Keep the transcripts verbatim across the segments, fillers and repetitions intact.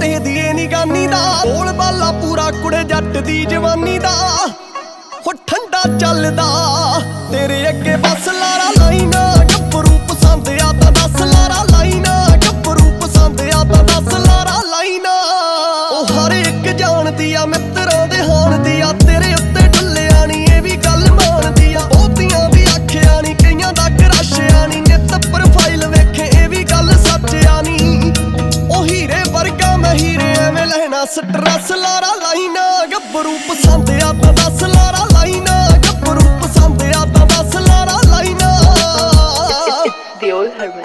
ਛੋਟੇ ਦੀ ਏ ਨਿਗਾਨੀ ਦਾ, ਬੋਲ ਬਾਲਾ ਪੂਰਾ ਕੁੜੇ ਜੱਟ ਦੀ ਜਵਾਨੀ ਦਾ। ਹੋ ਠੰਡਾ ਚੱਲਦਾ ਤੇਰੇ ਅੱਗੇ ਬਸ ਲਾਰਾ ਲਾਈਨਾ, ਗੱਭਰੂ ਪਸੰਦ ਆ ਤਾਂ ਦੱਸ ਲਾਰਾ ਲਾਈਨਾ, ਗੱਭਰੂ ਪਸੰਦ ਆ ਤਾਂ ਦੱਸ ਲਾਰਾ ਲਾਈਨਾ। ਉਹ ਹਰ ਇੱਕ ਜਾਣਦੀ ਆ ਮਿੱਤਰਾਂ ਦੇ ਹਾਣ ਦੀ ਆ, ਤੇਰੇ ਉੱਤੇ ਢੁੱਲਿਆ ਨੀ ਇਹ ਵੀ ਗੱਲ ਮਾਣਦੀ ਆ। ਬਹੁਤੀਆਂ ਦੀ ਆਖਿਆ ਨੀ ਕਈਆਂ ਦਾ ਕਰਾਸ਼ਿਆ ਨੀ, ਨਿੱਤ ਪ੍ਰੋਫਾਈਲ ਵੇਖੇ ਇਹ ਵੀ ਗੱਲ ਸੱਚਿਆ ਨੀ। ਉਹ ਹੀਰੇ ਵਰਗਾ ਮੈਂ ਹੀਰੇ ਐਵੇਂ ਲੈਣਾ ਸਟਰੈਸ ਲਾਰਾ ਲਾਈਨਾ, ਗੱਭਰੂ ਪਸੰਦ ਆ ਤਾਂ ਦੱਸ ਲਾਰਾ ਲਾਈਨਾ, ਗੱਭਰੂ ਪਸੰਦ ਆ ਤਾਂ ਦੱਸ ਲਾਰਾ ਲਾਈਨਾ। The old hermit.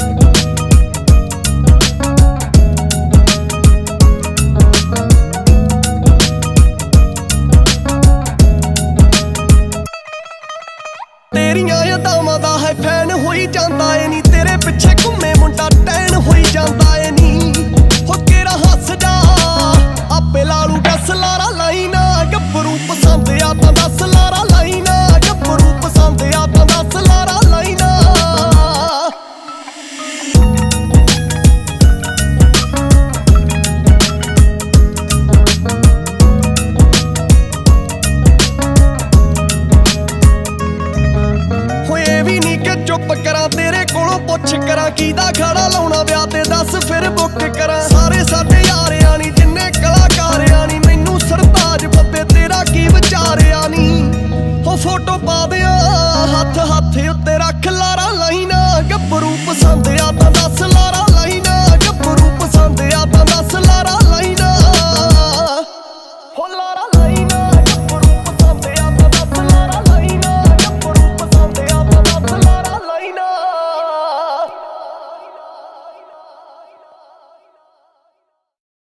ਤੇਰੀਆਂ ਯਾਦਾਂ ਦਾ ਹੈ ਫੈਨ ਹੋਈ ਜਾਂਦਾ ਏ ਨੀ, ਤੇਰੇ ਪਿੱਛੇ ਘੁੰਮੇ ਮੁੰਡਾ ਟੈਨ ਹੋਈ ਜਾਂਦਾ ਏ ਨੀ। ਹੋ ਕੇਰਾ ਹੱਸ ਜਾ ਆਪੇ ਲਾ ਲੂ ਗੈਸ ਲਾਰਾ ਲਾਈਨਾ, ਗੱਭਰੂ ਪਸੰਦ ਆ ਤਾਂ ਦੱਸ ਲਾਰਾ ਲਾਈਨਾ, ਗੱਭਰੂ ਪਸੰਦ ਆ ਤਾਂ ਦੱਸ ਲਾਰਾ ਲਾਈਨਾ। ਹੋਏ ਵੀ ਨੀ ਕਿ ਚੁੱਪ ਕਰਾਂ ਤੇਰੇ ਕੋਲੋਂ ਪੁੱਛ ਕਰਾਂ, ਕਿਹਦਾ ਖੜਾ ਲਾਉਣਾ ਵਿਆਹ ਤੇ ਦੱਸ ਫਿਰ ਬੁੱਕ ਕਰਾਂ। ਸਾਰੇ ਸਾਡੇ ਯਾਰ